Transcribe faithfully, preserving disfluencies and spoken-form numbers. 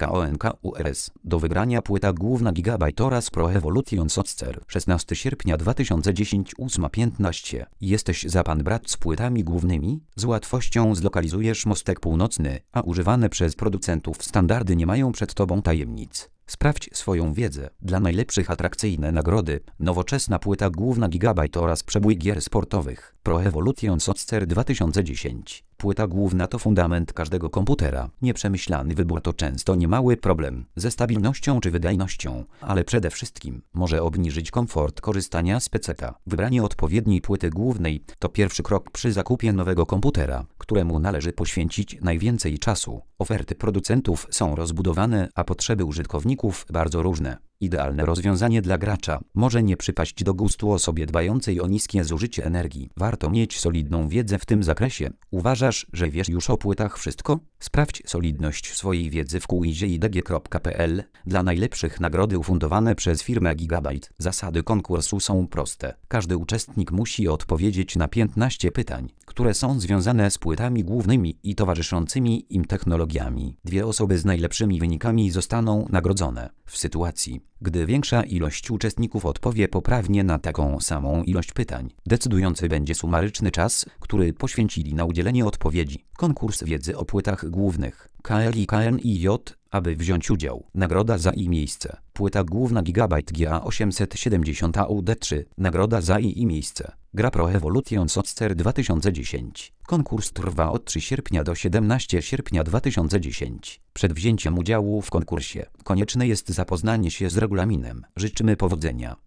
KONKURS. Do wygrania płyta główna Gigabyte oraz Pro Evolution Software. szesnastego sierpnia dwa tysiące dziesiątego, ósma piętnaście. Jesteś za pan brat z płytami głównymi? Z łatwością zlokalizujesz mostek północny, a używane przez producentów standardy nie mają przed tobą tajemnic. Sprawdź swoją wiedzę. Dla najlepszych atrakcyjne nagrody, nowoczesna płyta główna Gigabyte oraz przebój gier sportowych. Pro Evolution Software dwa tysiące dziesięć. Płyta główna to fundament każdego komputera. Nieprzemyślany wybór to często niemały problem ze stabilnością czy wydajnością, ale przede wszystkim może obniżyć komfort korzystania z peceta. Wybranie odpowiedniej płyty głównej to pierwszy krok przy zakupie nowego komputera, któremu należy poświęcić najwięcej czasu. Oferty producentów są rozbudowane, a potrzeby użytkowników bardzo różne. Idealne rozwiązanie dla gracza może nie przypaść do gustu osobie dbającej o niskie zużycie energii. Warto mieć solidną wiedzę w tym zakresie. Uważasz, że wiesz już o płytach wszystko? Sprawdź solidność swojej wiedzy w quizie i d g kropka p l. Dla najlepszych nagrody ufundowane przez firmę Gigabyte. Zasady konkursu są proste. Każdy uczestnik musi odpowiedzieć na piętnaście pytań, które są związane z płytami głównymi i towarzyszącymi im technologiami. Dwie osoby z najlepszymi wynikami zostaną nagrodzone. W sytuacji, gdy większa ilość uczestników odpowie poprawnie na taką samą ilość pytań, decydujący będzie sumaryczny czas, który poświęcili na udzielenie odpowiedzi. Konkurs wiedzy o płytach głównych. K L I K N I J. Aby wziąć udział. Nagroda za i miejsce. Płyta główna Gigabyte G A osiemset siedemdziesiąt A U D trzy. Nagroda za i i miejsce. Gra Pro Evolution Software dwa tysiące dziesięć. Konkurs trwa od trzeciego sierpnia do siedemnastego sierpnia dwa tysiące dziesiątego. Przed wzięciem udziału w konkursie konieczne jest zapoznanie się z regulaminem. Życzymy powodzenia.